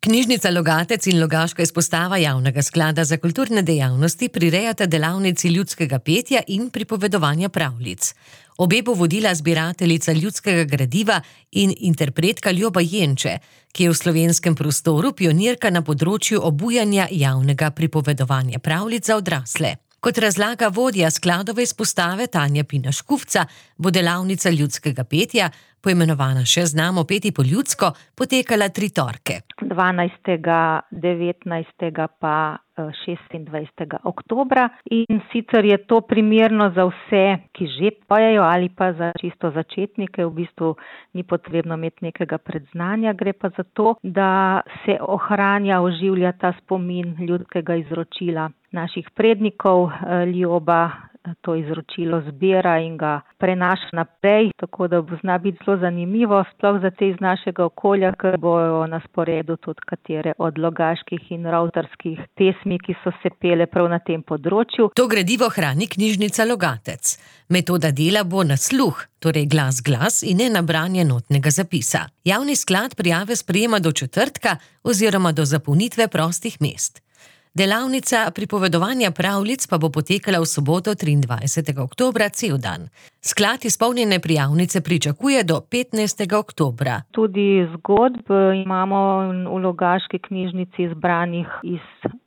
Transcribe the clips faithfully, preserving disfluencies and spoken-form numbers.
Knjižnica Logatec in Logaška izpostava Javnega sklada za kulturne dejavnosti prirejata delavnici ljudskega petja in pripovedovanja pravljic. Obe bo vodila zbirateljica ljudskega gradiva in interpretka Ljuba Jenče, ki je v slovenskem prostoru pionirka na področju obujanja javnega pripovedovanja pravljic za odrasle. Kot razlaga vodja skladove izpostave Tanja Pina Škufca, bo delavnica ljudskega petja, poimenovana še Znamo peti po ljudsko, potekala tri torke. dvanajstega, devetnajstega pa šestindvajsetega oktobra. In sicer je to primerno za vse, ki že pojejo ali pa za čisto začetnike. V bistvu ni potrebno imeti nekega predznanja, gre pa za to, da se ohranja, oživlja ta spomin ljudskega izročila naših prednikov. Ljuba to izročilo zbira in ga prenaša naprej, tako da bo zna biti zelo zanimivo, sploh za te iz našega okolja, ker bojo na sporedu tudi katere od logaških in ravtarskih pesmi, ki so se pele prav na tem področju. To gradivo hrani knjižnica Logatec. Metoda dela bo na sluh, torej glas glas in ne na branje notnega zapisa. Javni sklad prijave sprejema do četrtka oziroma do zapolnitve prostih mest. Delavnica pripovedovanja pravljic pa bo potekala v soboto triindvajsetega oktobra cel dan. Sklad izpolnjene prijavnice pričakuje do petnajstega oktobra. Tudi zgodb imamo v Logaški knjižnici zbranih iz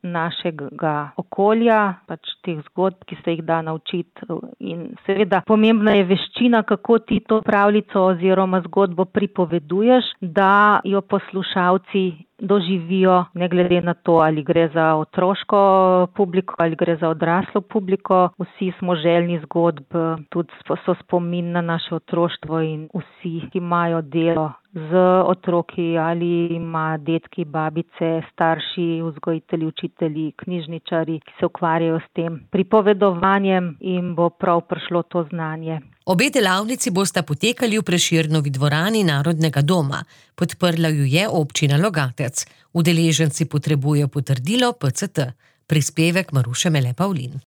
našega okolja, pač teh zgodb, ki se jih da naučiti. In seveda pomembna je veščina, kako ti to pravljico oziroma zgodbo pripoveduješ, da jo poslušalci doživijo, ne glede na to, ali gre za otroško publiko ali gre za odraslo publiko. Vsi smo željni zgodb, tudi so spomin na naše otroštvo in vsi, ki imajo delo z otroki ali ima detki, babice, starši, vzgojitelji, učitelji, knjižničari, ki se ukvarjajo s tem pripovedovanjem, in bo prav prišlo to znanje. Obe delavnici bosta potekali v Prešernovi dvorani Narodnega doma. Podprla ju je občina Logatec. Udeleženci potrebujejo potrdilo P C T. Prispevek Maruše Mele Pavlin.